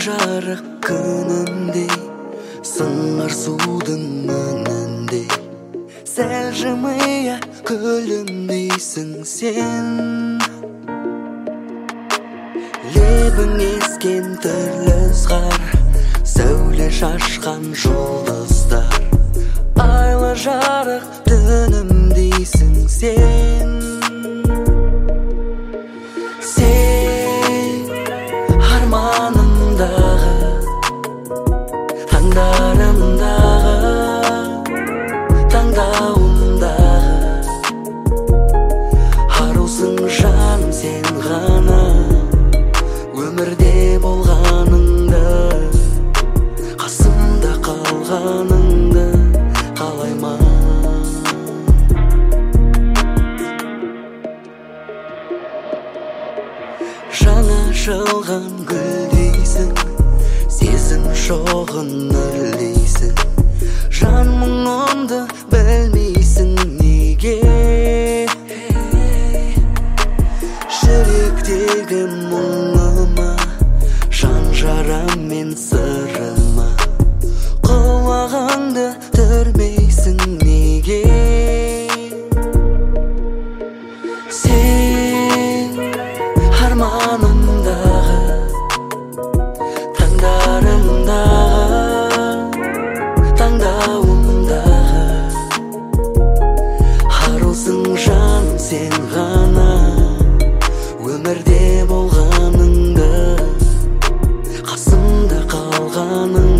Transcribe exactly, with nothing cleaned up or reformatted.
жарық күнімдей, сыңар судың үніндей, сәл жымия күлімдейсің сен. Лебің ескен түрлі ызғар, сәуле шашқан жұлдыздар, айлы жарық түнімдейсің сен. Сен арманымдағы, таңдарымдағы, таңдауымдағы арусың жаным, сен ғана өмірде болғаныңды, қасымда қалғаныңды қалаймын. Жаңа ашылған гүлдейсің, сезім шоғын үрлейсің, жан мұңымды білмейсің неге. Жүректегі мұңыма, жан жарам мен сырыма, құлағыңды түрмейсің неге. Сен арманымдағы, таңдарымдағы, таңдауымдағы арусың жаным, сен ғана өмірде болғаныңды, қасымда қалғаның